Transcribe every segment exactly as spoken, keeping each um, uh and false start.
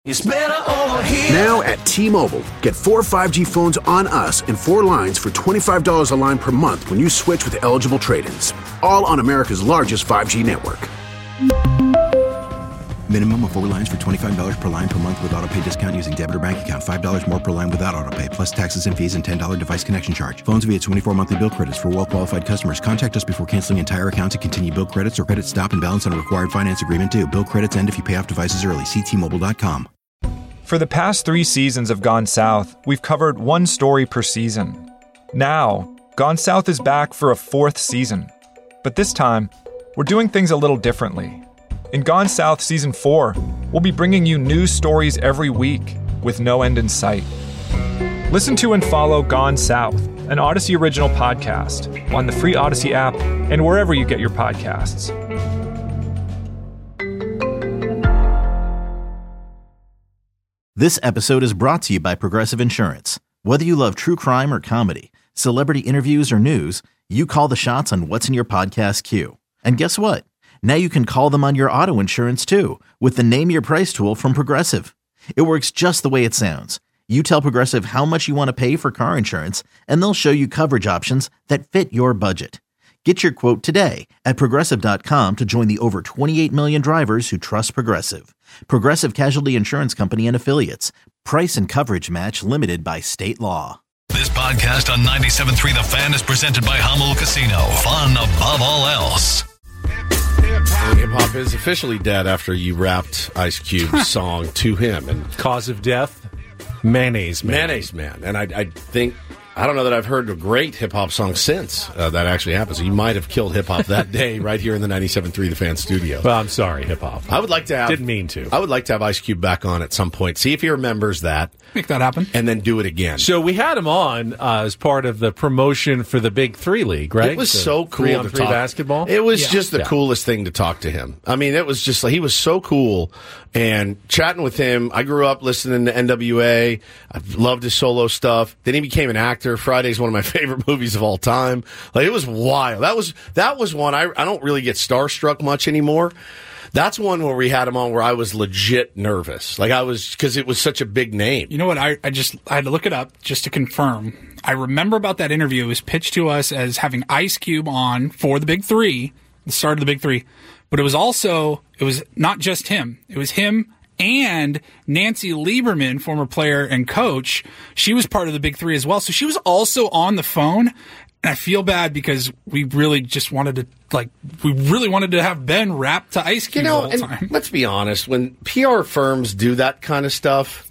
It's better over here. Now at T-Mobile, get four five G phones on us and four lines for twenty-five dollars a line per month when you switch with eligible trade-ins. All on America's largest five G network. Minimum of four lines for twenty-five dollars per line per month with autopay discount using debit or bank account. five dollars more per line without autopay, plus taxes and fees and ten dollars device connection charge. Phones via twenty-four monthly bill credits for well-qualified customers. Contact us before canceling entire account to continue bill credits or credit stop and balance on a required finance agreement due. Bill credits end if you pay off devices early. See T Mobile dot com. For the past three seasons of Gone South, we've covered one story per season. Now, Gone South is back for a fourth season. But this time, we're doing things a little differently. In Gone South Season four, we'll be bringing you new stories every week with no end in sight. Listen to and follow Gone South, an Odyssey original podcast, on the free Odyssey app and wherever you get your podcasts. This episode is brought to you by Progressive Insurance. Whether you love true crime or comedy, celebrity interviews or news, you call the shots on what's in your podcast queue. And guess what? Now you can call them on your auto insurance too with the Name Your Price tool from Progressive. It works just the way it sounds. You tell Progressive how much you want to pay for car insurance, and they'll show you coverage options that fit your budget. Get your quote today at Progressive dot com to join the over twenty-eight million drivers who trust Progressive. Progressive Casualty Insurance Company and Affiliates. Price and coverage match limited by state law. This podcast on ninety-seven point three The Fan is presented by Hummel Casino. Fun above all else. Hip-hop is officially dead after you rapped Ice Cube's song to him. And cause of death? Mayonnaise Man. Mayonnaise Man. And I, I think... I don't know that I've heard a great hip-hop song since uh, that actually happened. So you might have killed hip-hop that day right here in the ninety-seven point three The Fan studio. Well, I'm sorry, hip-hop. I would like to have... Didn't mean to. I would like to have Ice Cube back on at some point. See if he remembers that. Make that happen. And then do it again. So we had him on uh, as part of the promotion for the Big Three League, right? It was the so cool three on to three talk. basketball. It was yeah. just the yeah. coolest thing to talk to him. I mean, it was just like, he was so cool. And chatting with him, I grew up listening to N W A. I loved his solo stuff. Then he became an actor. Friday's one of my favorite movies of all time. Like, it was wild. That was that was one I I don't really get starstruck much anymore. That's one where we had him on where I was legit nervous. Like, I was, because it was such a big name. You know what? I, I just I had to look it up just to confirm. I remember about that interview. It was pitched to us as having Ice Cube on for the Big Three, the start of the Big Three. But it was also, it was not just him. It was him and Nancy Lieberman, former player and coach. She was part of the Big Three as well. So she was also on the phone. And I feel bad because we really just wanted to, like, we really wanted to have Ben rap to Ice Cube you know, the whole and time. Let's be honest, when P R firms do that kind of stuff,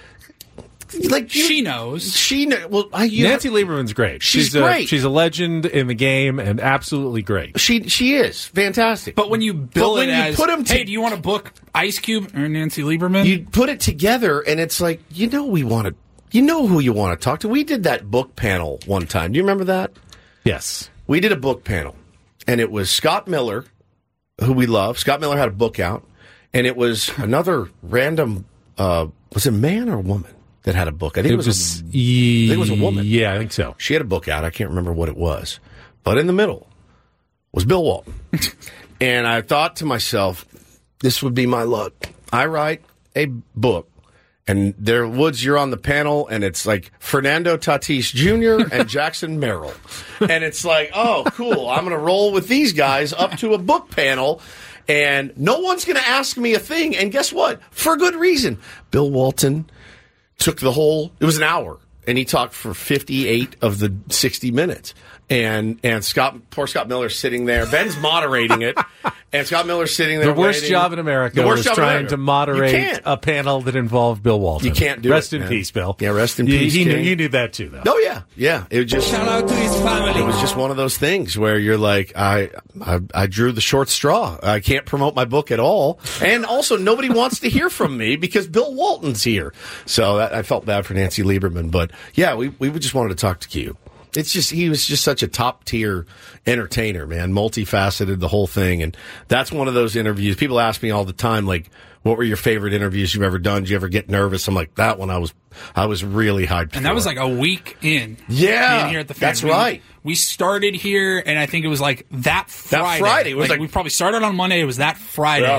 like you, she knows. She know, well, I, you Nancy Lieberman's great. She's, she's great. A, she's a legend in the game and absolutely great. She she is fantastic. But when you bill when it you as, put 'em hey, to- do you want to book Ice Cube or Nancy Lieberman? You put it together, and it's like, you know, we want to, you know, who you want to talk to. We did that book panel one time. Do you remember that? Yes. We did a book panel, and it was Scott Miller, who we love. Scott Miller had a book out, and it was another random, uh, was it a man or a woman that had a book? I think it, It was, was, a, I think it was a woman. Yeah, I think so. She had a book out. I can't remember what it was. But in the middle was Bill Walton. And I thought to myself, this would be my luck. I write a book, and there, Woods, you're on the panel, and it's like Fernando Tatis Junior and Jackson Merrill. And it's like, oh, cool. I'm going to roll with these guys up to a book panel, and no one's going to ask me a thing. And guess what? For good reason. Bill Walton took the whole, it was an hour, and he talked for fifty-eight of the sixty minutes. And and Scott, poor Scott Miller sitting there. Ben's moderating it, and Scott Miller's sitting there. The worst waiting. job in America the worst was job in trying America. to moderate You can't. a panel that involved Bill Walton. You can't do rest it. in man. peace, Bill. Yeah, rest in You- peace. He knew, King. you knew that too, though. Oh yeah, yeah. It was just Shout out to his family. It was just one of those things where you're like, I, I, I drew the short straw. I can't promote my book at all, and also nobody wants to hear from me because Bill Walton's here. So that, I felt bad for Nancy Lieberman, but yeah, we we just wanted to talk to Q. It's just, he was just such a top tier entertainer, man, multifaceted, the whole thing. And that's one of those interviews. People ask me all the time, like, what were your favorite interviews you've ever done? Did you ever get nervous? I'm like, that one I was, I was really hyped And that for. was like a week in. Yeah, being here at the Fan. that's We- right. We started here, and I think it was like that Friday. That Friday. It was like- we probably started on Monday. It was that Friday.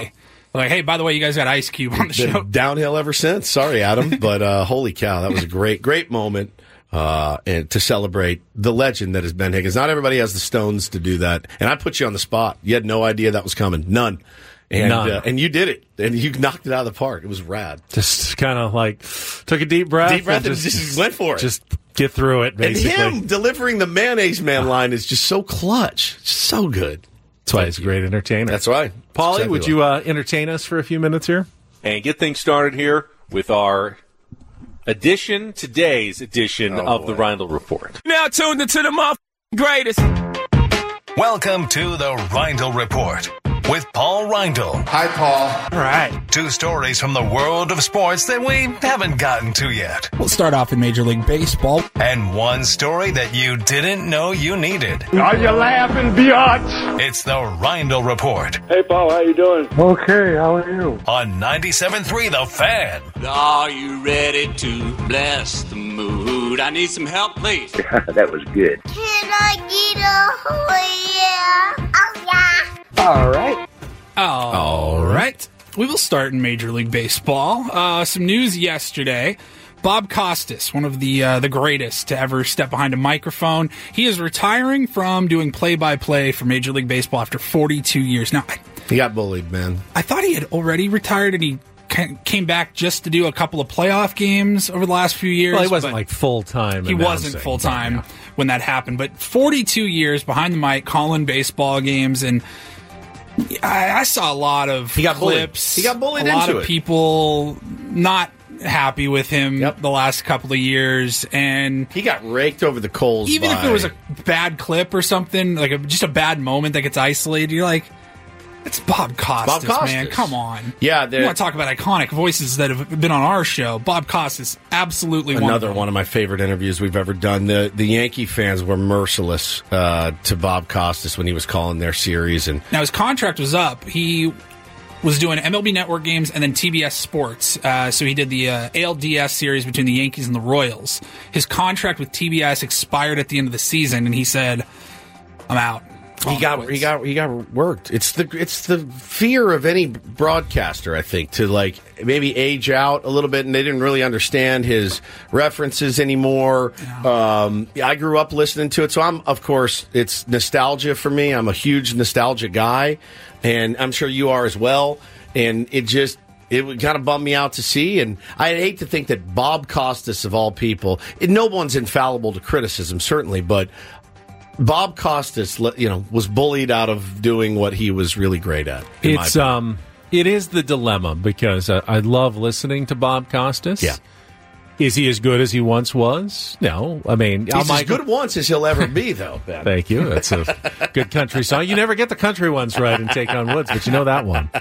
Like, hey, by the way, you guys got Ice Cube on the Been show. Downhill ever since. Sorry, Adam, but uh, holy cow, that was a great, great moment uh, and to celebrate the legend that is Ben Higgins. Not everybody has the stones to do that, and I put you on the spot. You had no idea that was coming, none, and None. Uh, and you did it, and you knocked it out of the park. It was rad. Just kind of like took a deep breath. Deep breath and just, just went for it. Just get through it, basically. And him delivering the mayonnaise man line is just so clutch, just so good. That's why he's a great entertainer. That's right. Paulie, Exactly would right. you uh, entertain us for a few minutes here? And get things started here with our edition, today's edition Oh, of boy. the Reindl Report. Now tuned into the mother greatest. Welcome to the Reindl Report with Paul Reindl. Hi, Paul. All right. Two stories from the world of sports that we haven't gotten to yet. We'll start off in Major League Baseball. And one story that you didn't know you needed. Are you laughing, biatch? It's the Reindl Report Hey, Paul, how you doing? Okay, how are you? on ninety-seven point three The Fan. Are you ready to bless the mood? I need some help, please. That was good. Can I get a oh yeah? Oh yeah. All right. All right. We will start in Major League Baseball. Uh, some news yesterday. Bob Costas, one of the uh, the greatest to ever step behind a microphone, he is retiring from doing play-by-play for Major League Baseball after forty-two years. Now, I, He got bullied, man. I thought he had already retired and he ca- came back just to do a couple of playoff games over the last few years. Well, he wasn't but like full time. He wasn't full time when that happened, but forty-two years behind the mic, calling baseball games, and I, I saw a lot of He got bullied. clips. He got bullied A lot into of it. people not happy with him Yep. the last couple of years, and He got raked over the coals. even if by- it was a bad clip or something, like a, just a bad moment that gets isolated, you're like, it's Bob Costas, Bob Costas. man. Come on. Yeah, You there- want to talk about iconic voices that have been on our show? Bob Costas, absolutely one of Another them. one of my favorite interviews we've ever done. The the Yankee fans were merciless uh, to Bob Costas when he was calling their series, and Now his contract was up. He was doing M L B Network games and then T B S Sports. Uh, so he did the uh, A L D S series between the Yankees and the Royals. His contract with T B S expired at the end of the season, and he said, "I'm out." he got he got he got worked. It's the it's the fear of any broadcaster, I think, to like maybe age out a little bit, and they didn't really understand his references anymore. Um, I grew up listening to it, so I'm of course it's nostalgia for me. I'm a huge nostalgia guy, and I'm sure you are as well. And it just it would kind of bum me out to see, and I hate to think that Bob Costas of all people, and no one's infallible to criticism, certainly, but Bob Costas, you know, was bullied out of doing what he was really great at. in my It's opinion. um, it is the dilemma because uh, I love listening to Bob Costas. Yeah. Is he as good as he once was? No. I mean, Al He's as Michael- good once as he'll ever be, though, Ben. Thank you. That's a good country song. You never get the country ones right in Take on Woods, but you know that one.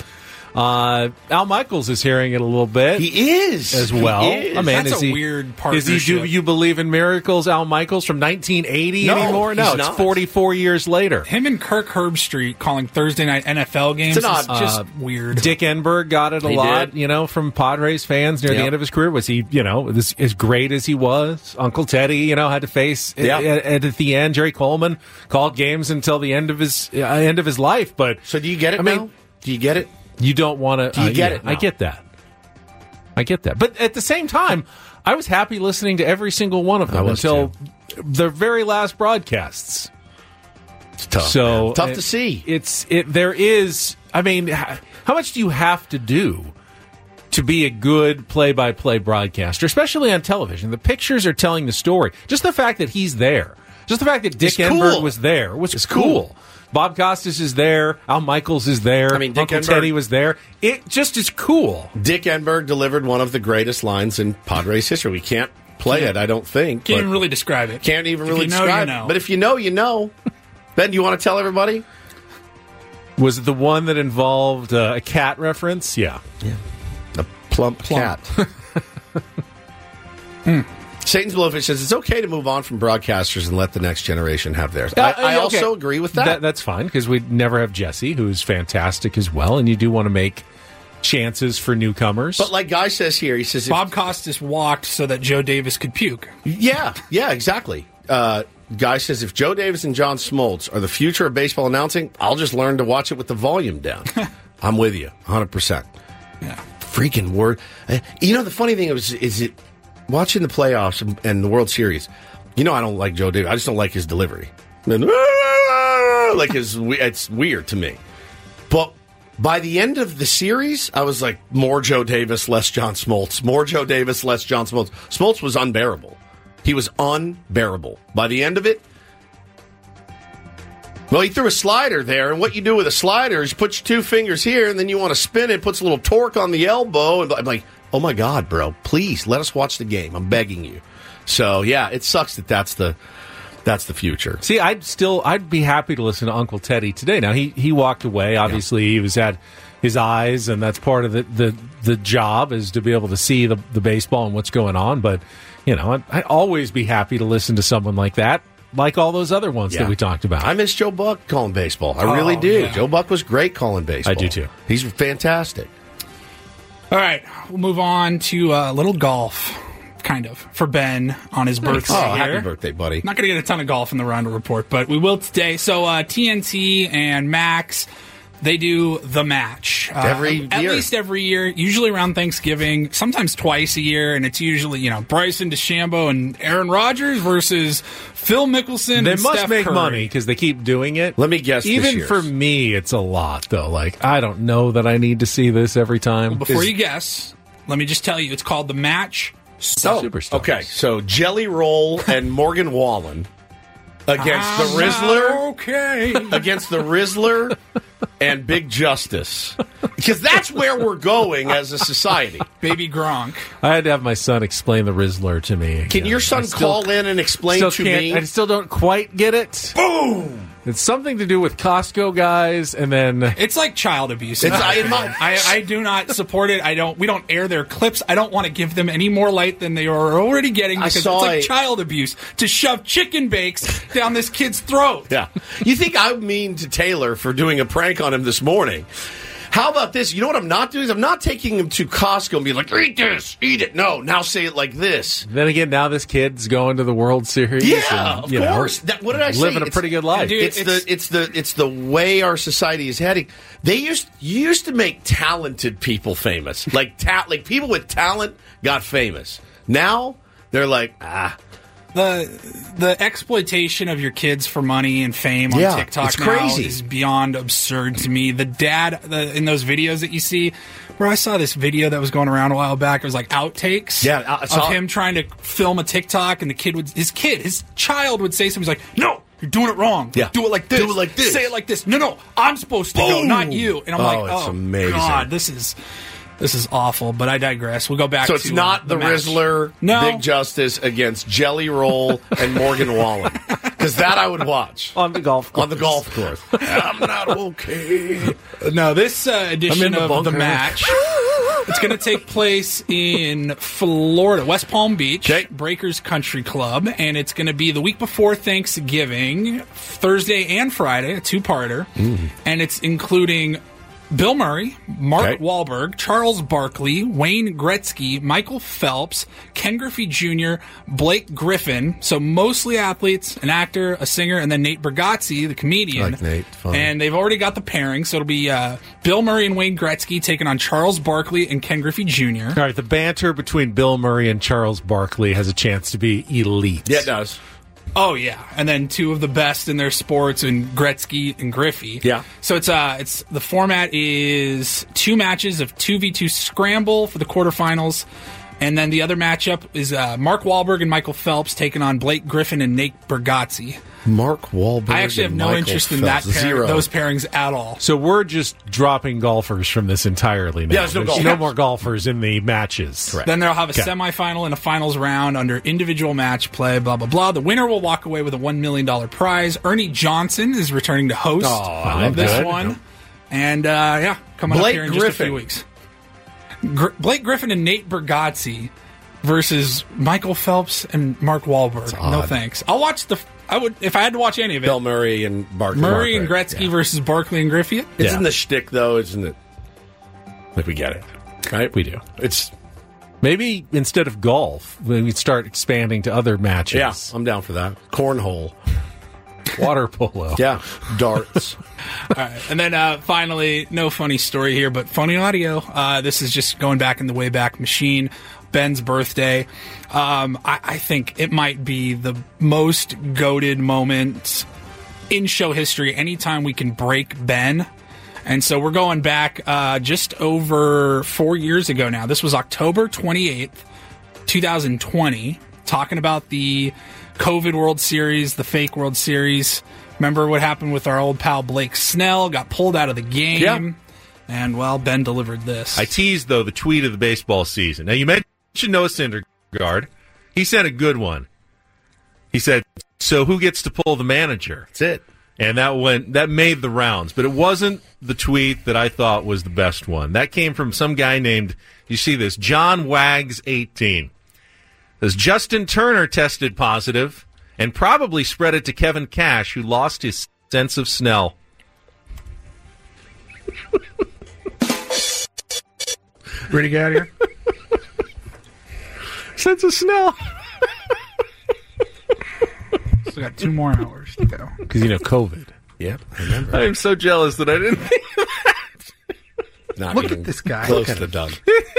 Uh, Al Michaels is hearing it a little bit. He is as well. He is. I mean, That's is a he, weird Is he? partnership. Do you believe in miracles, Al Michaels from nineteen eighty No, anymore? No, he's it's not. forty-four years later. Him and Kirk Herbstreit calling Thursday night N F L games It's an is odd- just Uh, weird. Dick Enberg got it a He lot, did. you know, from Padres fans near the Yep. end of his career. Was he, you know, this, as great as he was? Uncle Teddy, you know, had to face Yep. at, at, at the end. Jerry Coleman called games until the end of his uh, end of his life. But So do you get it I mean, now? Do you get it? you don't want to. Do you get it I now? get that. I get that. But at the same time, I was happy listening to every single one of I them was until the very last broadcasts. It's tough. So man. tough it- to see. It's it. There is. I mean, h- how much do you have to do to be a good play-by-play broadcaster, especially on television? The pictures are telling the story. Just the fact that he's there, just the fact that Dick It's Enberg cool. was there, was It's cool. cool. Bob Costas is there. Al Michaels is there. I mean, Dick Uncle Enberg- Teddy was there. It just is cool. Dick Enberg delivered one of the greatest lines in Padres history. We can't play it, I don't think. Can't but- even really describe it. Can't even If really you know, describe you know. it. But if you know, you know. Ben, do you want to tell everybody? Was it the one that involved uh, a cat reference? Yeah. The plump, cat. Hmm. Satan's Blowfish says it's okay to move on from broadcasters and let the next generation have theirs. Uh, I, I uh, okay. also agree with that. That- that's fine because we'd never have Jesse, who's fantastic as well, and you do want to make chances for newcomers. But like Guy says here, he says, if, Bob Costas walked so that Joe Davis could puke. yeah, yeah, exactly. Uh, Guy says, if Joe Davis and John Smoltz are the future of baseball announcing, I'll just learn to watch it with the volume down. I'm with you, one hundred percent. Yeah. Freaking word. Uh, You know, the funny thing is, is it watching the playoffs and, and the World Series, you know I don't like Joe Davis. I just don't like his delivery. Like his, it's weird to me. But by the end of the series, I was like, more Joe Davis, less John Smoltz. More Joe Davis, less John Smoltz. Smoltz was unbearable. He was unbearable. By the end of it, well, he threw a slider there, and what you do with a slider is you put your two fingers here, and then you want to spin it, puts a little torque on the elbow, and I'm like, oh my God, bro, please, let us watch the game. I'm begging you. So, yeah, it sucks that that's the... That's the future. See, I'd still, I'd be happy to listen to Uncle Teddy today. Now, he, he walked away. Obviously, yeah. he was at his eyes, and that's part of the, the, the job is to be able to see the, the baseball and what's going on. But, you know, I'd, I'd always be happy to listen to someone like that, like all those other ones yeah. that we talked about. I miss Joe Buck calling baseball. I oh, really do. Yeah. Joe Buck was great calling baseball. I do, too. He's fantastic. All right, we'll move on to a uh, little golf. Kind of, for Ben on his birthday. Oh, here. happy birthday, buddy. Not going to get a ton of golf in the Rondo Report, but we will today. So uh, T N T and Max, they do the match. Uh, every At year. least every year, usually around Thanksgiving, sometimes twice a year, and it's usually, you know, Bryson DeChambeau and Aaron Rodgers versus Phil Mickelson They and must Steph make Curry. money because they keep doing it. Let me guess Even this year's. for me, it's a lot, though. Like, I don't know that I need to see this every time. Well, before Is- you guess, let me just tell you, it's called the match. Oh, Superstars. okay. So Jelly Roll and Morgan Wallen against I'm the Rizzler. Okay. Against the Rizzler and Big Justice. Because that's where we're going as a society. Baby Gronk. I had to have my son explain the Rizzler to me. Can again. your son I call still, in and explain still to can't- me? I still don't quite get it. Boom! It's something to do with Costco guys, and then It's like child abuse. It's- I, in my- I, I do not support it. I don't. We don't air their clips. I don't want to give them any more light than they are already getting I because it's saw like a- child abuse to shove chicken bakes down this kid's throat. Yeah. You think I'm mean to Taylor for doing a prank on him this morning? How about this? You know what I'm not doing? Is I'm not taking him to Costco and being like, eat this, eat it. No, now say it like this. then again, now this kid's going to the World Series. Yeah, and, of you know, course. That, what did I say? living a It's- pretty good life. Dude, It's, it's- the it's the it's the way our society is heading. They used you used to make talented people famous, like ta- like people with talent got famous. Now they're like ah. The the exploitation of your kids for money and fame on Yeah, TikTok it's now crazy. is beyond absurd to me. The dad the, in those videos that you see, where I saw this video that was going around a while back, it was like outtakes Yeah, I of saw- him trying to film a TikTok, and the kid would his kid his child would say something. He's like, "No, you're doing it wrong. Yeah. Do it like this. Do it like this. Say it like this. No, no, I'm supposed to go, Boom. not you." And I'm Oh, like, it's "Oh amazing. God, this is." This is awful, but I digress. We'll go back So to it's not uh, the, the match. Rizzler, No. Big Justice against Jelly Roll and Morgan Wallen, because that I would watch on the golf course. on the golf course. I'm not okay. No, this uh, I'm edition in the of the bunker. match, it's going to take place in Florida, West Palm Beach, Okay. Breakers Country Club, and it's going to be the week before Thanksgiving, Thursday and Friday, a two-parter, and it's including Bill Murray, Mark Okay. Wahlberg, Charles Barkley, Wayne Gretzky, Michael Phelps, Ken Griffey Junior, Blake Griffin. So mostly athletes, an actor, a singer, and then Nate Bargatze, the comedian. Like Nate, funny. And they've already got the pairing. So it'll be uh, Bill Murray and Wayne Gretzky taking on Charles Barkley and Ken Griffey Junior All right, the banter between Bill Murray and Charles Barkley has a chance to be elite. Yeah, it does. Oh yeah, and then two of the best in their sports, and Gretzky and Griffey. Yeah. So it's uh, it's the format is two matches of two v two scramble for the quarterfinals, and then the other matchup is uh, Mark Wahlberg and Michael Phelps taking on Blake Griffin and Nate Bargatze. Mark Wahlberg. I actually have and no Michael interest in Phelps. that pair, Zero. those pairings at all. So we're just dropping golfers from this entirely now. Yeah, there's no golf. no more golfers in the matches. Correct. Then they'll have a Okay. semifinal and a finals round under individual match play, blah, blah, blah. The winner will walk away with a one million dollars prize. Ernie Johnson is returning to host Oh, I love this that. one. And, uh, yeah, coming Blake up here in just a Griffin. few weeks. Gr- Blake Griffin and Nate Bargatze versus Michael Phelps and Mark Wahlberg. No odd. thanks. I'll watch the... I would if I had to watch any of it. Bill Murray and Barkley. Murray and Mark, Gretzky yeah. versus Barkley and Griffey. Isn't Yeah. the shtick though? Isn't it? Like we get it, right? We do. It's Maybe instead of golf, we start expanding to other matches. yeah. I'm down for that. Cornhole. Water polo. Yeah, darts. All right. And then uh, finally, no funny story here, but funny audio. Uh, this is just going back in the Wayback Machine. Ben's birthday. Um, I, I think it might be the most goated moment in show history anytime we can break Ben. And so we're going back uh, just over four years ago now. This was October twenty-eighth, twenty twenty, talking about the COVID World Series, the fake World Series. Remember what happened with our old pal Blake Snell, got pulled out of the game. Yeah. And, well, Ben delivered this. I teased, though, the tweet of the baseball season. Now, you mentioned Noah Syndergaard. He sent a good one. He said, so who gets to pull the manager? That's it. And that went that made the rounds. But it wasn't the tweet that I thought was the best one. That came from some guy named, you see this, John Wags eighteen. Says, Justin Turner tested positive and probably spread it to Kevin Cash, who lost his sense of Snell. Ready to get out of here? Sense of Snell. Still got two more hours to go. Because, you know, COVID. Yep, I remember. I am so jealous that I didn't think of that. Not Look even at this guy. close Look to at done.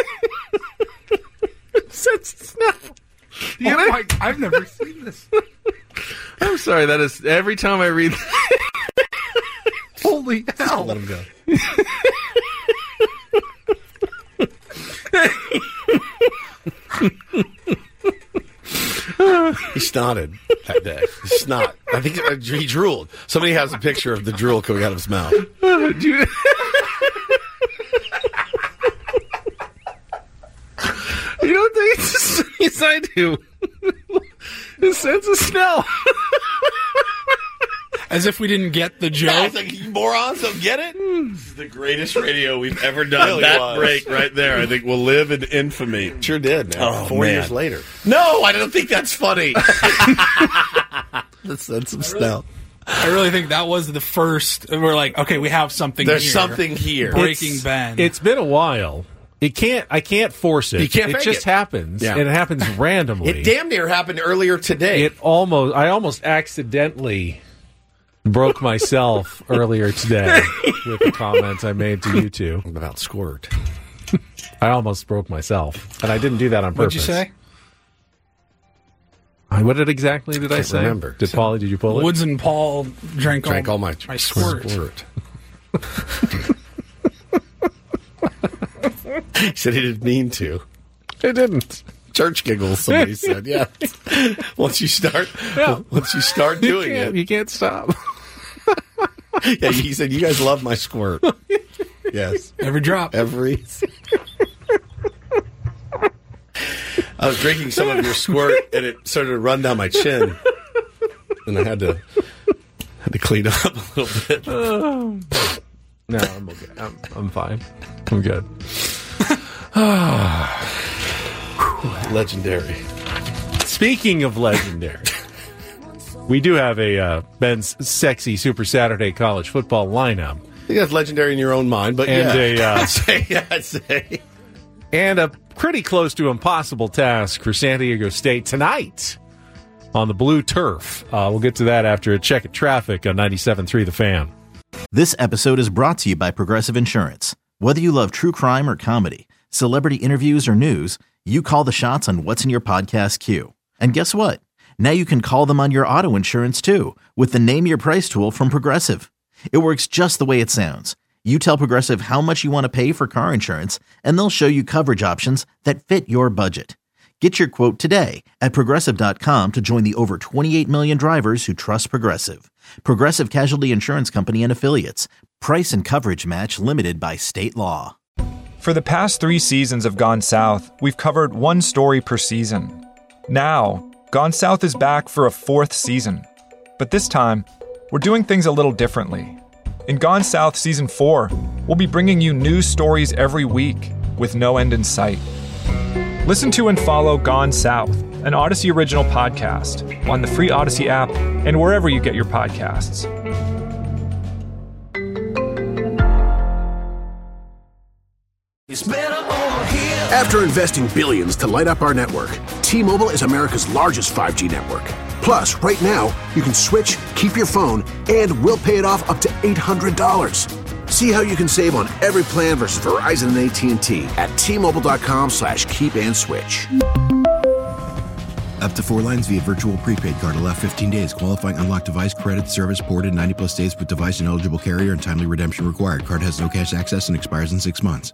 Sense of Snell. You Oh know? my, I've never seen this. I'm sorry, that is every time I read Holy hell. Let him go. He snotted that day. Snot. I think uh, he drooled. Somebody has a picture of the drool coming out of his mouth. Do you, you don't think it's as funny as I do? His sense of Snell. As if we didn't get the joke. I think you morons don't get it. This is the greatest radio we've ever done. Really that was. break right there, I think, will live in infamy. Sure did, man. Oh, Four man. years later. No, I don't think that's funny. The sense of Snell. I really think that was the first. We're like, okay, we have something There's here. something here. Breaking It's- Ben. It's been a while. It can't. I can't force it. You can't It fake just it. happens, Yeah. and it happens randomly. It damn near happened earlier today. It almost. I almost accidentally broke myself earlier today with the comments I made to you two about Squirt. I almost broke myself, and I didn't do that on purpose. What'd you say? I- What did exactly did I Can't say? remember. Did Paulie? Did you pull it? Woods and Paul drank, Drank all my, my squirt. squirt. He said he didn't mean to. It didn't. Church giggles, somebody said. Yeah. Once you start, Yeah. once you start You doing can't, it. you can't stop. Yeah, he said, you guys love my squirt. Yes. Every drop. Every. I was drinking some of your squirt, and it started to run down my chin. And I had to had to clean up a little bit. No, I'm okay. I'm, I'm fine. I'm good. Legendary. Speaking of legendary, we do have a uh, Ben's sexy Super Saturday college football lineup. I think that's legendary in your own mind, but And yeah. a, uh, I'd say, yeah, I'd say. And a pretty close to impossible task for San Diego State tonight on the blue turf. Uh, we'll get to that after a check of traffic on ninety-seven point three The Fan. This episode is brought to you by Progressive Insurance. Whether you love true crime or comedy, celebrity interviews or news, you call the shots on what's in your podcast queue. And guess what? Now you can call them on your auto insurance too with the Name Your Price tool from Progressive. It works just the way it sounds. You tell Progressive how much you want to pay for car insurance, and they'll show you coverage options that fit your budget. Get your quote today at Progressive dot com to join the over twenty-eight million drivers who trust Progressive. Progressive Casualty Insurance Company and Affiliates. Price and coverage match limited by state law. For the past three seasons of Gone South, we've covered one story per season. Now, Gone South is back for a fourth season. But this time, we're doing things a little differently. In Gone South Season four, we'll be bringing you new stories every week with no end in sight. Listen to and follow Gone South, an Odyssey original podcast, on the free Odyssey app and wherever you get your podcasts. It's better over here. After investing billions to light up our network, T-Mobile is America's largest five G network. Plus, right now, you can switch, keep your phone, and we'll pay it off up to eight hundred dollars. See how you can save on every plan versus Verizon and A T and T at T-Mobile.com slash keep and switch. Up to four lines via virtual prepaid card. Allow fifteen days. Qualifying unlocked device credit service ported ninety plus days with device and eligible carrier and timely redemption required. Card has no cash access and expires in six months.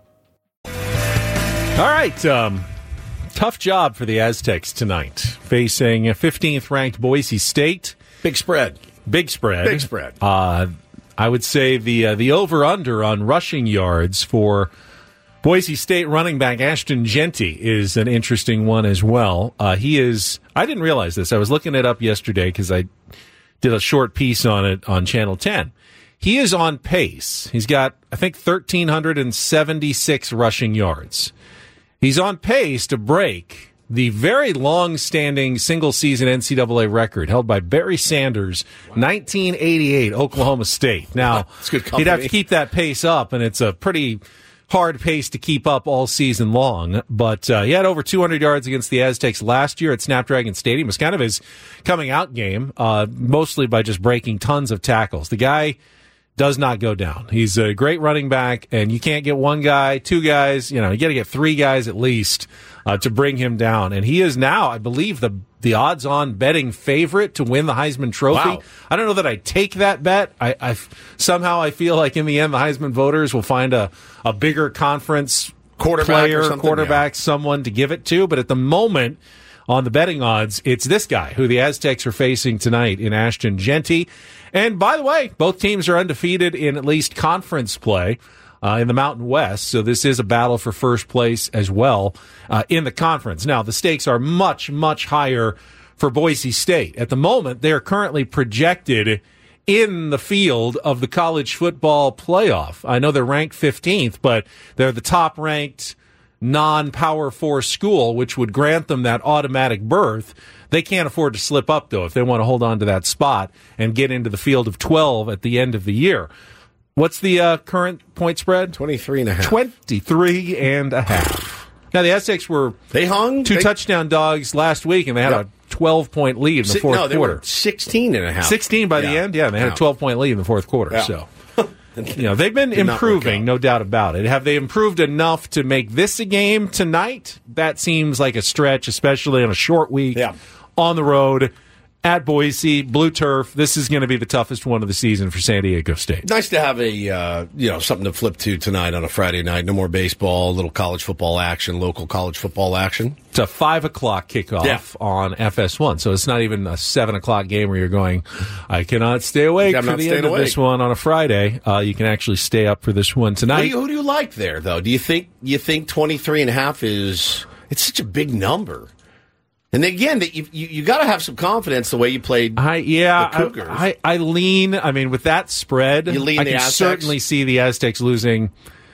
All right. Um, tough job for the Aztecs tonight. Facing a fifteenth ranked Boise State. Big spread. Big spread. Big spread. Uh, I would say the uh, the over-under on rushing yards for Boise State running back Ashton Jeanty is an interesting one as well. Uh, he is, I didn't realize this. I was looking it up yesterday because I did a short piece on it on Channel ten. He is on pace. He's got, I think, one thousand three hundred seventy-six rushing yards. He's on pace to break the very long-standing single-season N C double A record held by Barry Sanders, nineteen eighty-eight, Oklahoma State. Now, he'd have to keep that pace up, and it's a pretty hard pace to keep up all season long, but uh, he had over two hundred yards against the Aztecs last year at Snapdragon Stadium. It was kind of his coming-out game, uh, mostly by just breaking tons of tackles. The guy does not go down. He's a great running back, and you can't get one guy, two guys, you know, you got to get three guys at least uh, to bring him down. And he is now, I believe, the the odds-on betting favorite to win the Heisman Trophy. Wow. I don't know that I take that bet. I, I somehow I feel like in the end the Heisman voters will find a, a bigger conference quarterback player, or something, quarterback, yeah. someone to give it to. But at the moment, on the betting odds, it's this guy who the Aztecs are facing tonight in Ashton Jeanty. And by the way, both teams are undefeated in at least conference play uh, in the Mountain West. So this is a battle for first place as well uh, in the conference. Now, the stakes are much, much higher for Boise State. At the moment, they are currently projected in the field of the college football playoff. I know they're ranked fifteenth, but they're the top-ranked non-Power Four school, which would grant them that automatic berth. They can't afford to slip up, though, if they want to hold on to that spot and get into the field of twelve at the end of the year. What's the uh, current point spread? twenty-three and a half. twenty-three and a half. Now, the Aztecs were they hung two they... touchdown dogs last week, and they had yep. a twelve-point lead in the Si- fourth no, they quarter. Were sixteen and a half. sixteen by yeah. the end? Yeah, and they had yeah. a twelve-point lead in the fourth quarter. Yeah. So, you know, they've been Did not work improving, out. no doubt about it. Have they improved enough to make this a game tonight? That seems like a stretch, especially on a short week Yeah. on the road at Boise, blue turf. This is going to be the toughest one of the season for San Diego State. Nice to have a uh, you know something to flip to tonight on a Friday night. No more baseball, a little college football action, local college football action. It's a five o'clock kickoff Yeah. on F S one, so it's not even a seven o'clock game where you're going, I cannot stay awake I'm for not the staying end of awake. this one on a Friday. Uh, you can actually stay up for this one Who tonight. do, you, who do you like there, though? Do you think you think twenty-three and a half is it's such a big number? And again, that you you, you got to have some confidence the way you played. I yeah, the Cougars. I, I I lean. I mean, with that spread, You lean I the can Aztecs? certainly see the Aztecs losing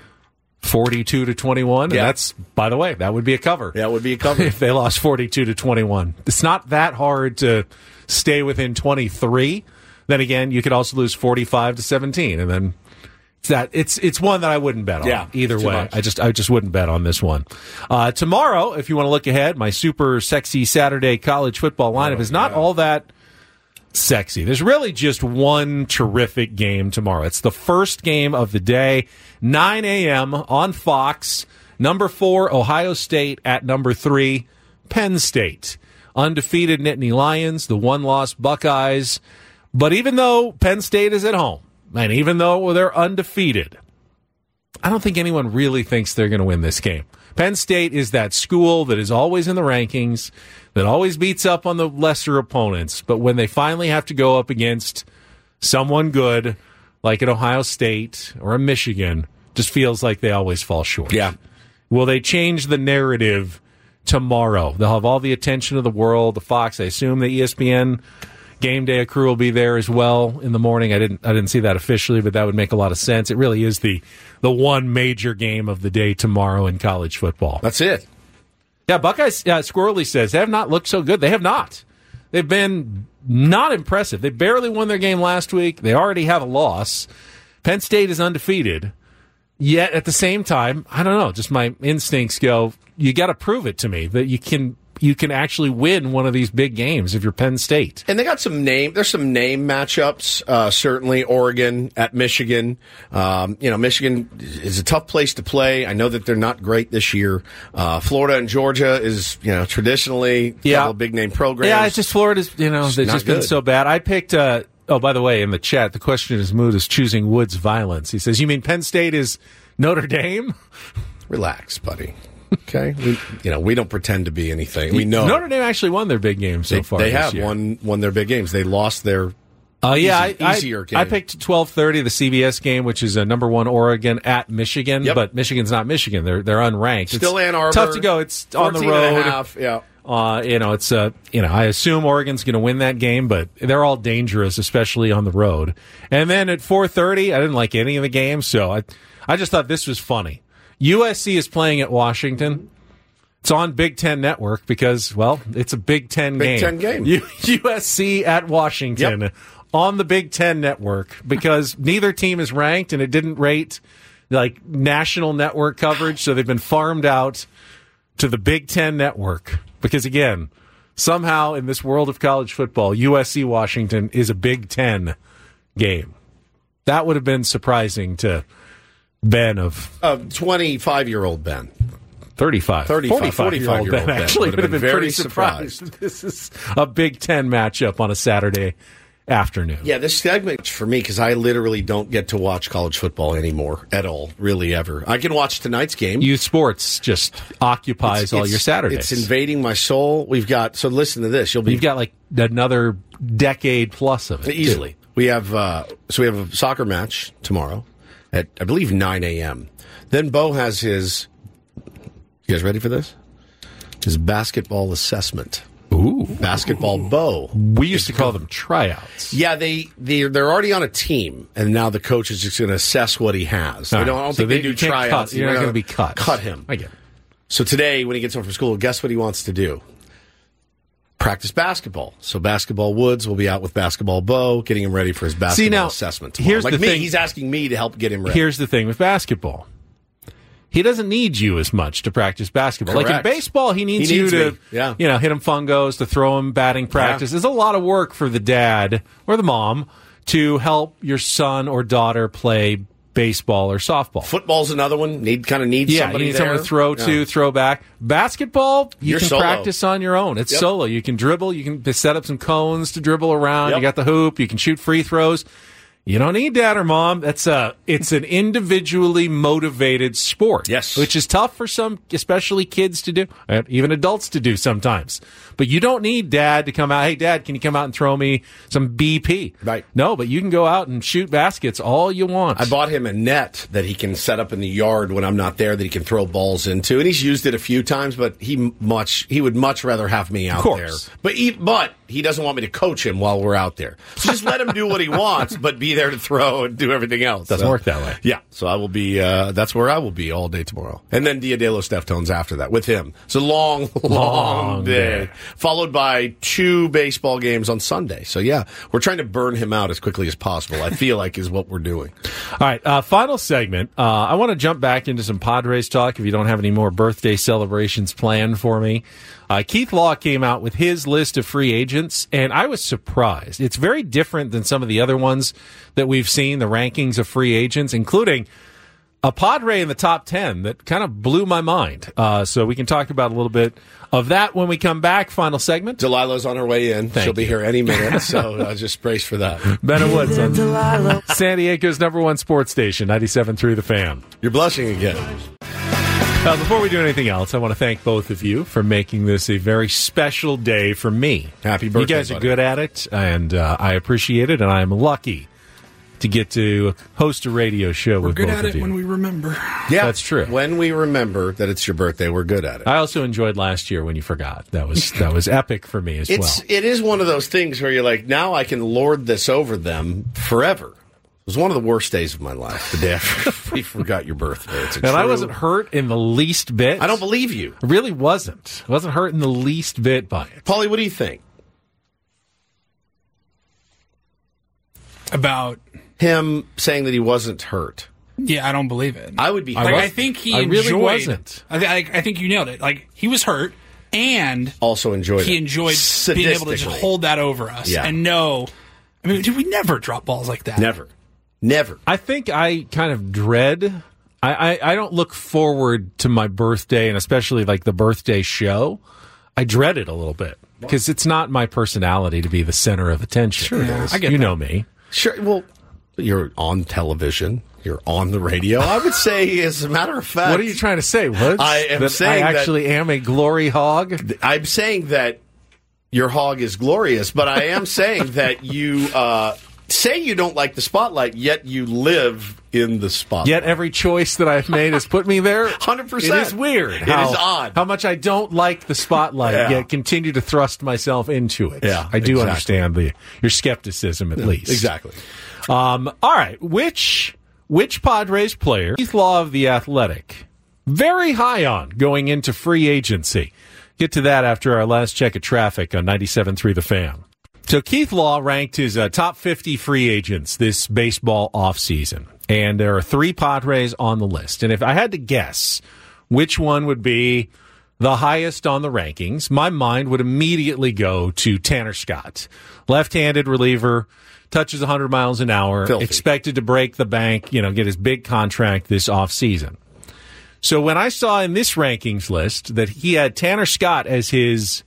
forty-two to twenty-one. And Yeah. that's, by the way, that would be a cover. That would be a cover. If they lost forty-two to twenty-one. It's not that hard to stay within twenty-three. Then again, you could also lose forty-five to seventeen, and then it's that it's it's one that I wouldn't bet on. Yeah, either too way, much. I just I just wouldn't bet on this one. Uh, tomorrow, if you want to look ahead, my super sexy Saturday college football lineup Oh, is not yeah. all that sexy. There's really just one terrific game tomorrow. It's the first game of the day, nine a.m. on Fox. Number four, Ohio State at number three, Penn State. Undefeated Nittany Lions, the one-loss Buckeyes. But even though Penn State is at home, and even though they're undefeated, I don't think anyone really thinks they're going to win this game. Penn State is that school that is always in the rankings, that always beats up on the lesser opponents. But when they finally have to go up against someone good, like an Ohio State or a Michigan, just feels like they always fall short. Yeah. Will they change the narrative tomorrow? They'll have all the attention of the world. The Fox, I assume the E S P N game day crew will be there as well in the morning. I didn't I didn't see that officially, but that would make a lot of sense. It really is the the one major game of the day tomorrow in college football. That's it. Yeah, Buckeyes, uh, Squirrely says, they have not looked so good. They have not. They've been not impressive. They barely won their game last week. They already have a loss. Penn State is undefeated. Yet at the same time, I don't know, just my instincts go, you got to prove it to me that you can you can actually win one of these big games if you're Penn State. And they got some name. There's some name matchups. Uh, certainly, Oregon at Michigan. Um, you know, Michigan is a tough place to play. I know that they're not great this year. Uh, Florida and Georgia is, you know, traditionally a yeah. couple of big name programs. Yeah, it's just Florida's. You know, they've just been good. so bad. I picked. Uh, oh, by the way, in the chat, the question is mood is choosing Woods violence. He says, "You mean Penn State is Notre Dame?" Relax, buddy. Okay, we, you know we don't pretend to be anything. We know Notre Dame actually won their big game so they, far. They this have year. won won their big games. They lost their uh, yeah easy, I, easier I, game. I picked twelve thirty, the C B S game, which is a number one Oregon at Michigan, Yep. but Michigan's not Michigan. They're they're unranked. Still it's Ann Arbor. Tough to go. It's on the fourteen and a road. half, yeah. Uh, you know, it's uh, you know, I assume Oregon's going to win that game, but they're all dangerous, especially on the road. And then at four thirty, I didn't like any of the games, so I I just thought this was funny. U S C is playing at Washington. It's on Big Ten Network because, well, it's a Big Ten Big game. Ten game. U- USC at Washington Yep. on the Big Ten Network because neither team is ranked and it didn't rate like national network coverage, so they've been farmed out to the Big Ten Network because, again, somehow in this world of college football, U S C Washington is a Big Ten game. That would have been surprising to Ben of uh, twenty-five-year-old Ben. thirty-five. thirty-five, forty-five-year-old Ben Ben actually would would have have been, been pretty very surprised. surprised. This is a Big Ten matchup on a Saturday afternoon. Yeah, this segment for me because I literally don't get to watch college football anymore at all, really ever. I can watch tonight's game. Youth sports just occupies It's- all it's- your Saturdays. It's invading my soul. We've got so listen to this. You'll be You've got like another decade plus of it easily. too. We have uh, so we have a soccer match tomorrow at I believe nine a.m. Then Bo has his. You guys ready for this? His basketball assessment. Ooh, basketball Bo. We used to call them tryouts. Yeah, they they they're already on a team, and now the coach is just going to assess what he has. All They don't, right. I don't So think they- they, do you can't tryouts. cut- you're not gonna gonna be cut. Cut him. I get it. So today, when he gets home from school, guess what he wants to do? Practice basketball. So basketball Woods will be out with basketball Bo, getting him ready for his basketball See, now, assessment tomorrow. here's like the me, thing- he's asking me to help get him ready. Here's the thing with basketball. He doesn't need you as much to practice basketball. Like in Correct. baseball, he needs, He needs you to, me. Yeah. you know, hit him fungos, to throw him batting practice. There's a lot of work for the dad or the mom to help your son or daughter play baseball or softball. Football's another one. Need kind of needs yeah, somebody you need there. someone to throw to, Yeah. throw back. Basketball, you You're can solo. practice on your own. It's Yep. solo. You can dribble. You can set up some cones to dribble around. Yep. You got the hoop. You can shoot free throws. You don't need dad or mom. That's a, it's an individually motivated sport. Yes. Which is tough for some, especially kids to do, and even adults to do sometimes. But you don't need dad to come out. Hey, dad, can you come out and throw me some B P? Right. No, but you can go out and shoot baskets all you want. I bought him a net that he can set up in the yard when I'm not there that he can throw balls into, and he's used it a few times. But he much he would much rather have me out Of course. there. But he, but he doesn't want me to coach him while we're out there. So just let him do what he wants, but be there to throw and do everything else. Doesn't So, work that way. Yeah, so I will be. Uh, that's where I will be all day tomorrow, and then Dia de los Deftones after that with him. It's a long, long, Long day, day. followed by two baseball games on Sunday. So yeah, we're trying to burn him out as quickly as possible. I feel like is what we're doing. All right, uh, final segment. Uh, I want to jump back into some Padres talk if you don't have any more birthday celebrations planned for me. Uh, Keith Law came out with his list of free agents, and I was surprised. It's very different than some of the other ones that we've seen, the rankings of free agents, including a Padre in the top ten that kind of blew my mind. Uh, so we can talk about a little bit of that when we come back. Final segment. Delilah's on her way in. Thank She'll be you. here any minute, so uh, just brace for that. Ben and Woods on San Diego's number one sports station, ninety-seven point three The Fan. You're blushing again. Uh, before we do anything else, I want to thank both of you for making this a very special day for me. Happy birthday, You guys are buddy. good at it, and uh, I appreciate it, and I am lucky to get to host a radio show We're with good both at of it you. when we remember. Yeah, That's true. When we remember that it's your birthday, we're good at it. I also enjoyed last year when you forgot. That was that was epic for me as It's well. it is one of those things where you're like, now I can lord this over them forever. It was one of the worst days of my life. The day after we forgot your birthday. It's a And I true- wasn't hurt in the least bit. I don't believe you, I really wasn't. I wasn't hurt in the least bit by it. Paulie. What do you think? About Him saying that he wasn't hurt. Yeah, I don't believe it. I would be. Like, I, I think he I enjoyed. really wasn't. I, th- I, I think you nailed it. Like he was hurt, and also enjoyed. He it. enjoyed being able to just hold that over us yeah. and know. I mean, dude, we never drop balls like that. Never, never. I think I kind of dread. I, I, I don't look forward to my birthday, and especially like the birthday show. I dread it a little bit because it's not my personality to be the center of attention. Sure, yeah, I get you that. know me. Sure. Well, you're on television. You're on the radio. I would say, as a matter of fact, what are you trying to say, Woods? I am that saying I actually that, am a glory hog. I'm saying that your hog is glorious, but I am saying that you uh, say you don't like the spotlight, yet you live in the spotlight. Yet every choice that I've made has put me there. one hundred percent. It is weird. It how, is odd. How much I don't like the spotlight, Yeah. yet continue to thrust myself into it. Yeah, I do exactly. understand the your skepticism, at Yeah, least. exactly. Um, all right. Which which Padres player, Keith Law of The Athletic, very high on going into free agency? Get to that after our last check of traffic on ninety-seven point three The Fan. So Keith Law ranked his uh, top fifty free agents this baseball offseason, and there are three Padres on the list. And if I had to guess which one would be the highest on the rankings, my mind would immediately go to Tanner Scott, left-handed reliever, touches one hundred miles an hour, Filthy. expected to break the bank, you know, get his big contract this offseason. So when I saw in this rankings list that he had Tanner Scott as his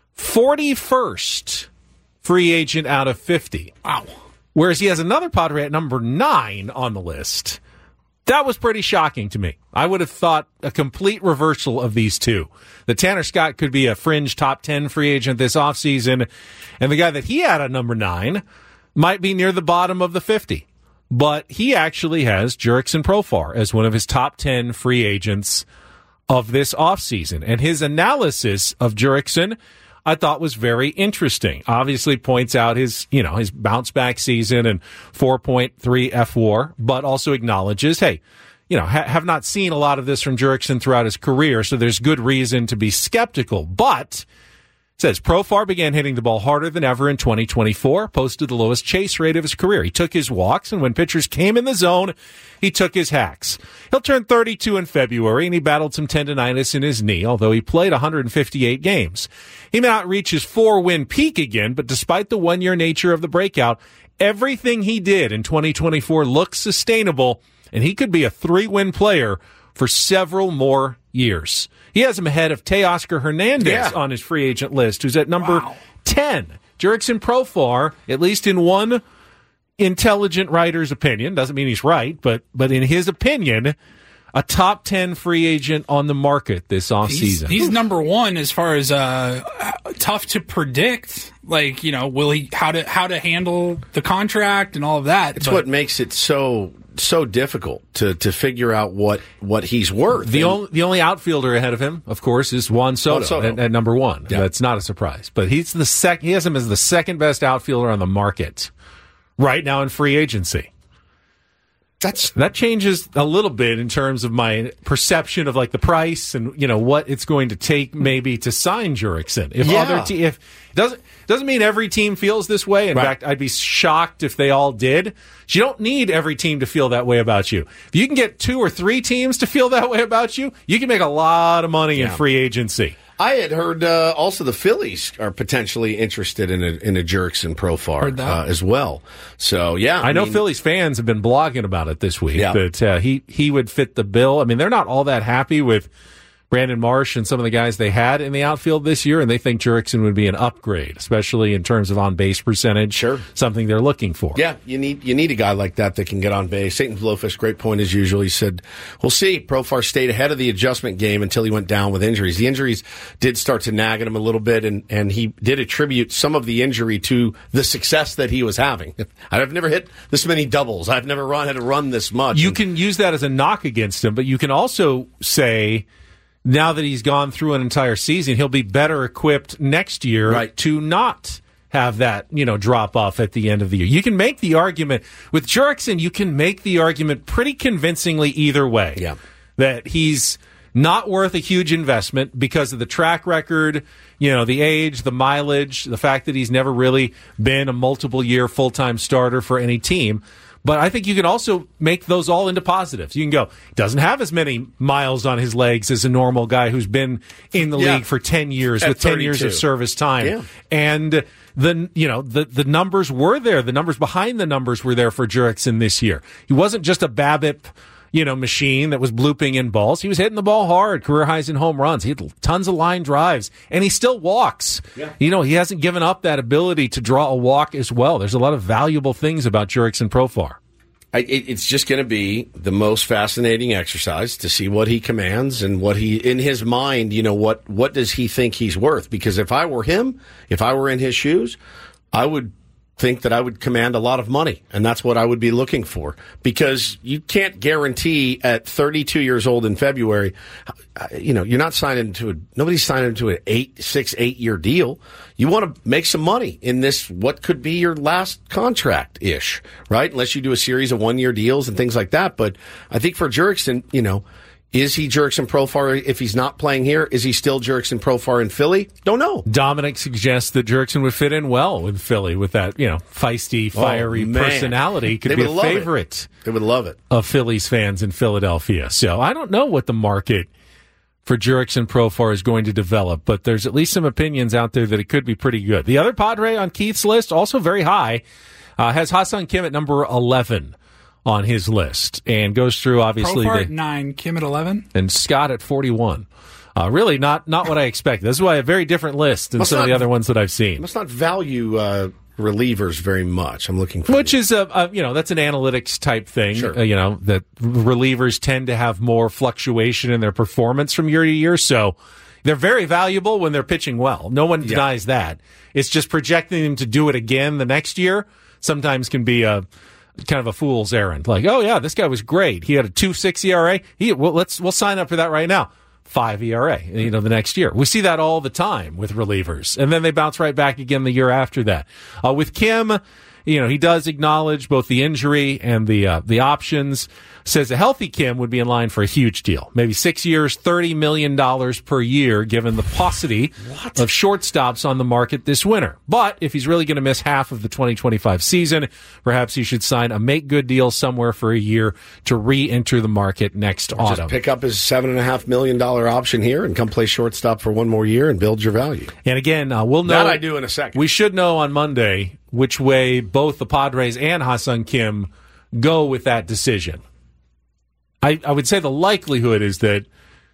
forty-first free agent out of fifty. Wow. Whereas he has another Padre at number nine on the list. That was pretty shocking to me. I would have thought a complete reversal of these two. That Tanner Scott could be a fringe top ten free agent this offseason, and the guy that he had at number nine might be near the bottom of the fifty. But he actually has Jurickson Profar as one of his top ten free agents of this offseason. And his analysis of Jurickson, I thought, was very interesting. Obviously points out his, you know, his bounce back season and four point three F W A R, but also acknowledges, hey, you know, ha- have not seen a lot of this from Jurickson throughout his career, so there's good reason to be skeptical. But says Profar began hitting the ball harder than ever in twenty twenty-four, posted the lowest chase rate of his career. He took his walks, and when pitchers came in the zone, he took his hacks. He'll turn thirty-two in February, and he battled some tendonitis in his knee, although he played one hundred fifty-eight games. He may not reach his four-win peak again, but despite the one-year nature of the breakout, everything he did in twenty twenty-four looks sustainable, and he could be a three-win player for several more years. He has him ahead of Teoscar Hernandez Yeah. on his free agent list, who's at number Wow. ten. Jurickson Profar, at least in one intelligent writer's opinion, doesn't mean he's right, but but in his opinion, a top ten free agent on the market this He's, offseason. he's number one as far as uh, tough to predict. Like, you know, will he how to how to handle the contract and all of that. It's But what makes it so so difficult to, to figure out what, what he's worth. The And- only the only outfielder ahead of him, of course, is Juan Soto, Juan Soto. At, at number one. Yeah. That's not a surprise. But he's the sec. He has him as the second best outfielder on the market right now in free agency. That's That changes a little bit in terms of my perception of like the price and, you know, what it's going to take maybe to sign Jurickson. If Yeah. other te- if doesn't doesn't mean every team feels this way. In Right. fact, I'd be shocked if they all did. You don't need every team to feel that way about you. If you can get two or three teams to feel that way about you, you can make a lot of money in Yeah. free agency. I had heard uh, also the Phillies are potentially interested in a in a Jurickson Profar Heard that. uh, as well. So yeah, I, know mean, Phillies fans have been blogging about it this week. Yeah. That uh, he he would fit the bill. I mean, they're not all that happy with Brandon Marsh and some of the guys they had in the outfield this year, and they think Jurickson would be an upgrade, especially in terms of on base percentage. Sure, something they're looking for. Yeah, you need you need a guy like that that can get on base. Satan's Blowfish, great point as usual. He said, "We'll see." Profar stayed ahead of the adjustment game until he went down with injuries. The injuries did start to nag at him a little bit, and and he did attribute some of the injury to the success that he was having. I've never hit this many doubles. I've never run had to run this much. You And- can use that as a knock against him, but you can also say, now that he's gone through an entire season, he'll be better equipped next year Right. to not have that, you know, drop off at the end of the year. You can make the argument with Jurickson. You can make the argument pretty convincingly either way. Yeah. That he's not worth a huge investment because of the track record, you know, the age, the mileage, the fact that he's never really been a multiple year full time starter for any team. But I think you can also make those all into positives. You can go, he doesn't have as many miles on his legs as a normal guy who's been in the yeah. league for ten years At with ten years of thirty-two. service time. Yeah. And the you know the the numbers were there. The numbers behind the numbers were there for Jurickson this year. He wasn't just a BABIP, you know, machine that was blooping in balls. He was hitting the ball hard, career highs in home runs. He had tons of line drives, and he still walks. Yeah. You know, he hasn't given up that ability to draw a walk as well. There's a lot of valuable things about Jurickson Profar. I, it, it's just going to be the most fascinating exercise to see what he commands and what he, in his mind, you know, what, what does he think he's worth? Because if I were him, if I were in his shoes, I would think that I would command a lot of money, and that's what I would be looking for, because you can't guarantee at thirty-two years old in February, you know, you're not signing to a, nobody's signing to an eight, six, eight year deal. You want to make some money in this, what could be your last contract ish, right? Unless you do a series of one year deals and things like that. But I think for Jurickson, you know, is he Jurickson Profar if he's not playing here? Is he still Jurickson Profar in Philly? Don't know. Dominic suggests that Jurickson would fit in well with Philly with that, you know, feisty, fiery oh, personality. Could they be a love favorite. It. They would love it. Of Phillies fans in Philadelphia. So I don't know what the market for Jurickson Profar is going to develop, but there's at least some opinions out there that it could be pretty good. The other Padre on Keith's list, also very high, uh, has Ha-Seong Kim at number eleven on his list, and goes through obviously Profar the, at nine, Kim at eleven, and Scott at forty-one. Uh, really not not what I expected. This is why a very different list than Must some not, of the other ones that I've seen. Must not value uh, relievers very much. I'm looking for which is a, a you know that's an analytics type thing. Sure. Uh, you know that relievers tend to have more fluctuation in their performance from year to year, so they're very valuable when they're pitching well. No one denies yeah. that. It's just projecting them to do it again the next year sometimes can be a kind of a fool's errand. Like, oh yeah, this guy was great. He had a two point six E R A. He well, let's we'll sign up for that right now. Five E R A, you know, the next year. We see that all the time with relievers, and then they bounce right back again the year after that. Uh, with Kim, you know, he does acknowledge both the injury and the uh, the options. Says a healthy Kim would be in line for a huge deal, maybe six years, thirty million dollars per year, given the paucity what? of shortstops on the market this winter. But if he's really going to miss half of the twenty twenty-five season, perhaps he should sign a make-good deal somewhere for a year to re-enter the market next or autumn. Just pick up his seven and a half million dollar option here and come play shortstop for one more year and build your value. And again, uh, we'll know. That I do in a second. We should know on Monday which way both the Padres and Ha-Seong Kim go with that decision. I, I would say the likelihood is that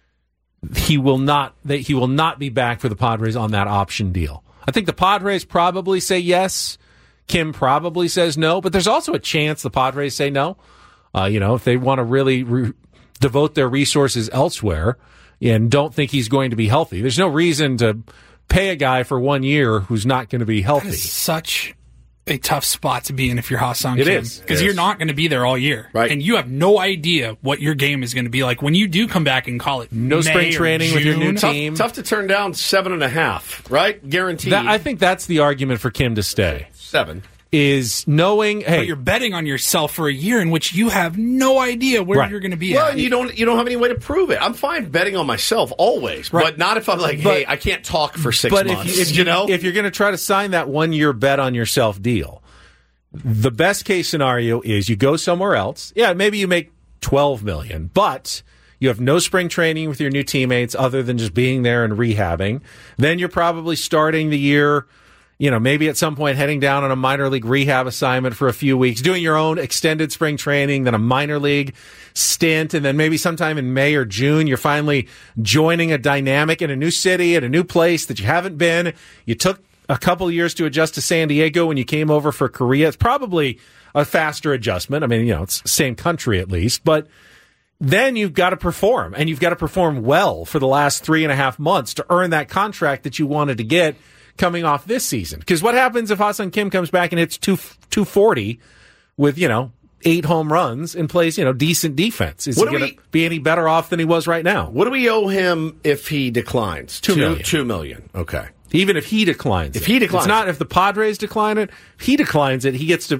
he will not that he will not be back for the Padres on that option deal. I think the Padres probably say yes. Kim probably says no, but there's also a chance the Padres say no. Uh, you know, if they want to really re- devote their resources elsewhere and don't think he's going to be healthy, there's no reason to pay a guy for one year who's not going to be healthy. That is such a tough spot to be in if you're Ha-Seong It Kim. is. Because It you're is. not going to be there all year. Right. And you have no idea what your game is going to be like when you do come back and call it No May spring or training with your new June. Tough, team. tough to turn down seven and a half, right? Guaranteed. That, I think that's the argument for Kim to stay. Seven. Is knowing, hey, But you're betting on yourself for a year in which you have no idea where Right. you're going to be Well, at. you don't you don't have any way to prove it. I'm fine betting on myself always, Right. but not if I'm like, But- hey, I can't talk for six but months. if you, if you know, if you're going to try to sign that one year bet on yourself deal, the best case scenario is you go somewhere else. Yeah, maybe you make twelve million, but you have no spring training with your new teammates other than just being there and rehabbing. Then you're probably starting the year, you know, maybe at some point heading down on a minor league rehab assignment for a few weeks, doing your own extended spring training, then a minor league stint, and then maybe sometime in May or June, you're finally joining a dynamic in a new city, at a new place that you haven't been. You took a couple years to adjust to San Diego when you came over for Korea. It's probably a faster adjustment. I mean, you know, it's the same country at least, but then you've got to perform, and you've got to perform well for the last three and a half months to earn that contract that you wanted to get coming off this season. Because what happens if Ha-Seong Kim comes back and hits two forty with, you know, eight home runs and plays, you know, decent defense? Is What he do going to we- be any better off than he was right now? what do we owe him if he declines? Two million. Two million. Okay. Even if he declines If it. he declines It's not if the Padres decline it. If he declines it, he gets to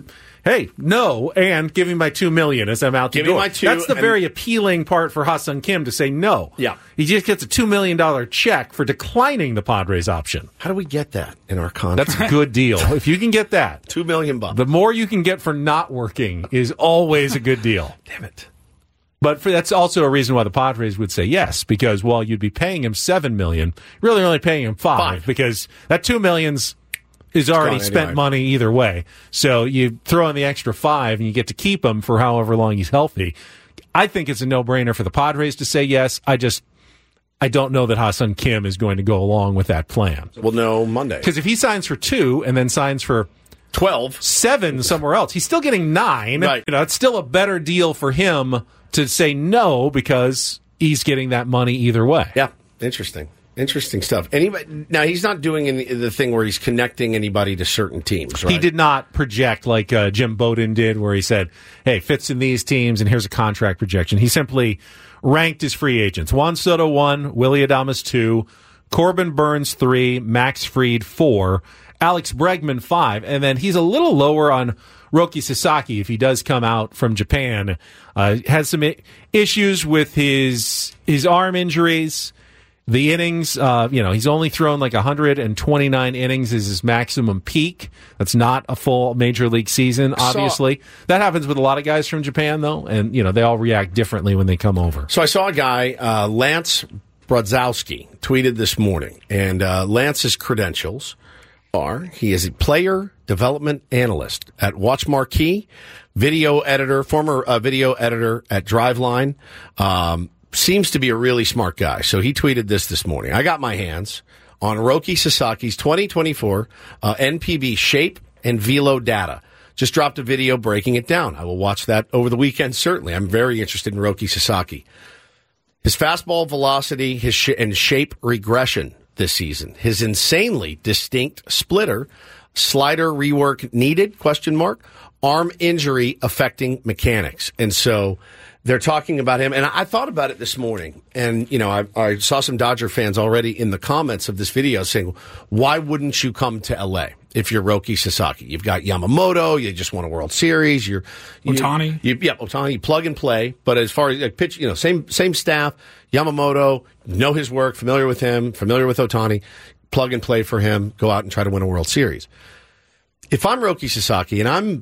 hey, no, and give me my two million dollars as I'm out the Give me door. my two, That's the and- very appealing part for Ha-Seong Kim to say no. Yeah. He just gets a two million dollars check for declining the Padres option. How do we get that in our contract? That's a good deal. If you can get that, Two million bucks. the more you can get for not working is always a good deal. Damn it. But for, that's also a reason why the Padres would say yes, because while you'd be paying him seven million dollars, really only paying him five, Five. because that two million's is already gone spent anyway. money either way. So you throw in the extra five and you get to keep him for however long he's healthy. I think it's a no-brainer for the Padres to say yes. I just I don't know that Ha-Seong Kim is going to go along with that plan. We'll know Monday. Because if he signs for two and then signs for twelve, seven somewhere else, he's still getting nine. Right. You know, it's still a better deal for him to say no because he's getting that money either way. Yeah, interesting. Interesting stuff. Anybody now? He's not doing any, the thing where he's connecting anybody to certain teams, right? He did not project like uh, Jim Bowden did, where he said, hey, fits in these teams, and here's a contract projection. He simply ranked his free agents. Juan Soto, one. Willy Adames, two. Corbin Burns, three. Max Fried, four. Alex Bregman, five. And then he's a little lower on Roki Sasaki if he does come out from Japan. Uh, has some I- issues with his his arm injuries. The innings, uh, you know, he's only thrown like one hundred twenty-nine innings is his maximum peak. That's not a full major league season, obviously. Saw, that happens with a lot of guys from Japan, though, and, you know, they all react differently when they come over. So I saw a guy, uh, Lance Brodzowski, tweeted this morning, and uh, Lance's credentials are he is a player development analyst at Watch Marquee, video editor, former uh, video editor at Driveline, um, seems to be a really smart guy. So he tweeted this this morning. I got my hands on Roki Sasaki's twenty twenty-four uh, N P B shape and velo data. Just dropped a video breaking it down. I will watch that over the weekend, certainly. I'm very interested in Roki Sasaki. His fastball velocity, his sh- and shape regression this season. His insanely distinct splitter, slider rework needed, question mark, arm injury affecting mechanics. And so they're talking about him, and I thought about it this morning, and, you know, I, I saw some Dodger fans already in the comments of this video saying, why wouldn't you come to L A if you're Roki Sasaki? You've got Yamamoto, you just won a World Series, you're... You, Ohtani. You, yeah, Ohtani, you plug and play, but as far as like, pitch, you know, same same staff, Yamamoto, know his work, familiar with him, familiar with Ohtani, plug and play for him, go out and try to win a World Series. If I'm Roki Sasaki, and I'm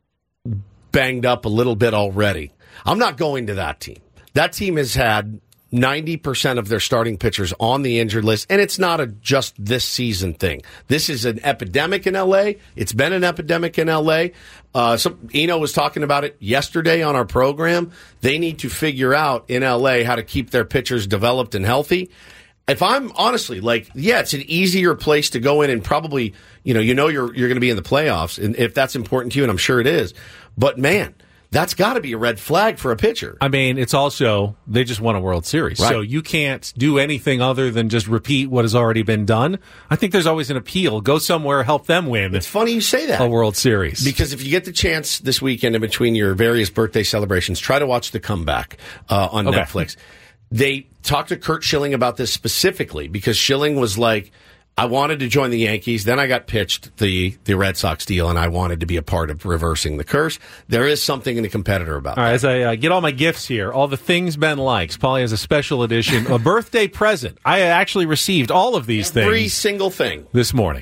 banged up a little bit already, I'm not going to that team. That team has had ninety percent of their starting pitchers on the injured list, and it's not a just this season thing. This is an epidemic in L A. It's been an epidemic in L A. Uh, so Eno was talking about it yesterday on our program. They need to figure out in L A how to keep their pitchers developed and healthy. If I'm honestly like, yeah, it's an easier place to go in and probably, you know, you know you're you're going to be in the playoffs, and if that's important to you, and I'm sure it is. But man, that's got to be a red flag for a pitcher. I mean, it's also, they just won a World Series. Right. So you can't do anything other than just repeat what has already been done. I think there's always an appeal. Go somewhere, help them win. It's funny you say that. A World Series. Because if you get the chance this weekend in between your various birthday celebrations, try to watch The Comeback uh, on Okay. Netflix. They talked to Curt Schilling about this specifically because Schilling was like, I wanted to join the Yankees. Then I got pitched the, the Red Sox deal, and I wanted to be a part of reversing the curse. There is something in the competitor about All right, that. as I uh, get all my gifts here, all the things Ben likes, Paulie has a special edition, a birthday present. I actually received all of these Every things single thing. this morning.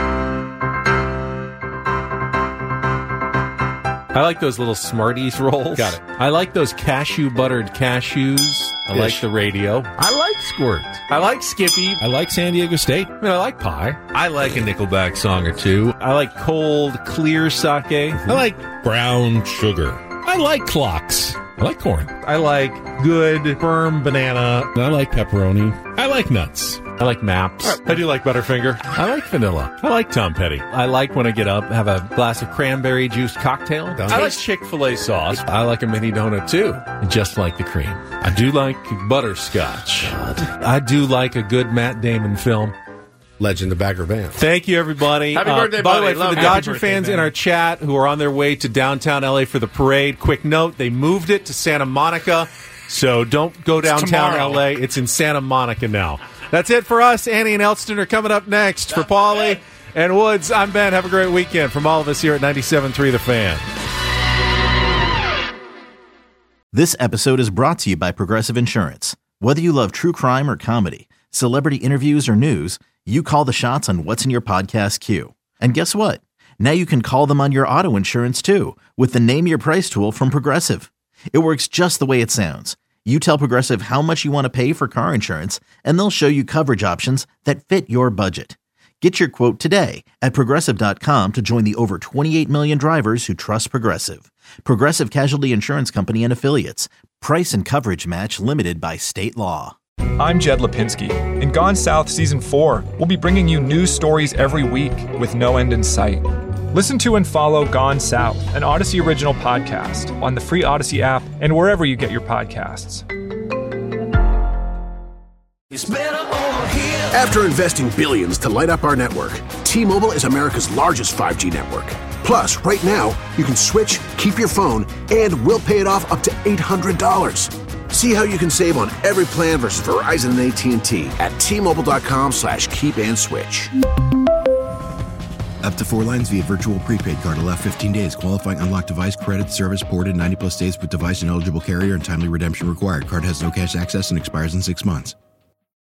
I like those little Smarties rolls. Got it. I like those cashew buttered cashews. I Ish. like the radio. I like Squirt. I like Skippy. I like San Diego State. I mean, I like pie. I like a Nickelback song or two. I like cold, clear sake. I like brown sugar. I like clocks. I like corn. I like good, firm banana. I like pepperoni. I like nuts. I like maps. I do like Butterfinger. I like vanilla. I like Tom Petty. I like when I get up, have a glass of cranberry juice cocktail. I like Chick-fil-A sauce. I like a mini donut too, just like the cream. I do like butterscotch. I do like a good Matt Damon film. Legend of Bagger Vance. Thank you, everybody. Happy Uh, birthday, by the buddy. way, for Love the you. Dodger Happy birthday, fans in man. our chat who are on their way to downtown L A for the parade, quick note, they moved it to Santa Monica, so don't go downtown tomorrow. L A. It's in Santa Monica now. That's it for us. Annie and Elston are coming up next. For Paulie and Woods, I'm Ben. Have a great weekend from all of us here at ninety-seven point three The Fan. This episode is brought to you by Progressive Insurance. Whether you love true crime or comedy, celebrity interviews or news, you call the shots on what's in your podcast queue. And guess what? Now you can call them on your auto insurance too with the Name Your Price tool from Progressive. It works just the way it sounds. You tell Progressive how much you want to pay for car insurance, and they'll show you coverage options that fit your budget. Get your quote today at Progressive dot com to join the over twenty-eight million drivers who trust Progressive. Progressive Casualty Insurance Company and Affiliates. Price and coverage match limited by state law. I'm Jed Lipinski. In Gone South Season four, we'll be bringing you news stories every week with no end in sight. Listen to and follow Gone South, an Odyssey original podcast, on the free Odyssey app and wherever you get your podcasts. After investing billions to light up our network, T-Mobile is America's largest five G network. Plus, right now, you can switch, keep your phone, and we'll pay it off up to eight hundred dollars. See how you can save on every plan versus Verizon and A T and T at T-Mobile.com slash keep and switch. Up to four lines via virtual prepaid card. Allow fifteen days. Qualifying unlocked device credit service ported ninety plus days with device and eligible carrier and timely redemption required. Card has no cash access and expires in six months.